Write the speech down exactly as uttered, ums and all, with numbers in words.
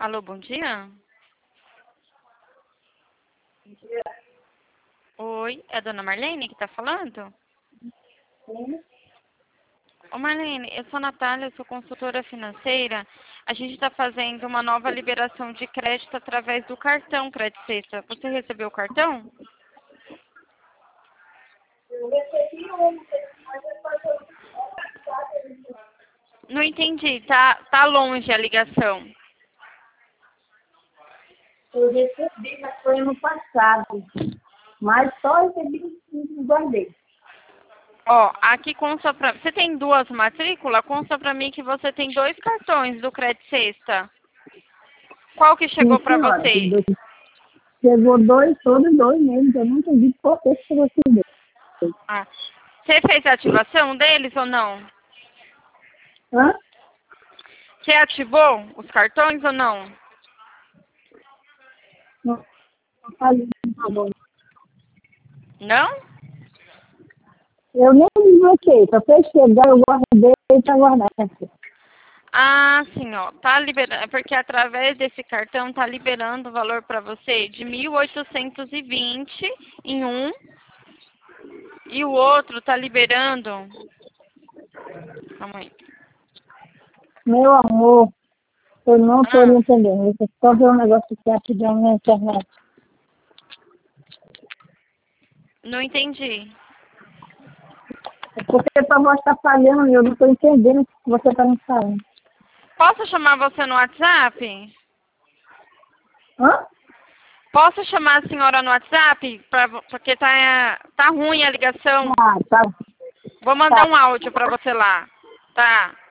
Alô, bom dia? Bom dia. Oi, é a dona Marlene que tá falando? Sim. Ô Marlene, eu sou a Natália, eu sou consultora financeira. A gente está fazendo uma nova liberação de crédito através do cartão Crédito Sexta. Você recebeu o cartão? Eu recebi um, mas eu faço Não entendi, tá, tá longe a ligação. eu recebi, mas foi ano passado. Mas só recebi e guardei. Ó, aqui consta pra... Você tem duas matrículas? Consta pra mim que você tem dois cartões do Crédito Sexta. Qual que chegou Sim, pra senhora. Tem você? dois. Chegou dois, todos dois mesmo. Eu não entendi por que que você deu. Ah, você fez a ativação deles ou não? Hã? Você ativou os cartões ou não? Não, não falei, tá bom. Não? Eu nem desbloqueei. Só fez chegar, eu guardei para guardar. Ah, sim, ó. Tá liberando, é porque através desse cartão tá liberando o valor para você de mil oitocentos e vinte em um e o outro tá liberando. Calma aí. Meu amor, eu não estou Ah, entendendo. Você só vê um negócio que aqui dentro na internet. não entendi. É porque essa voz está falhando e eu não estou entendendo o que você está me falando. Posso chamar você no WhatsApp? Hã? Posso chamar a senhora no WhatsApp? Pra, porque tá, tá ruim a ligação. Ah, tá. Vou mandar Tá. um áudio para você lá. Tá.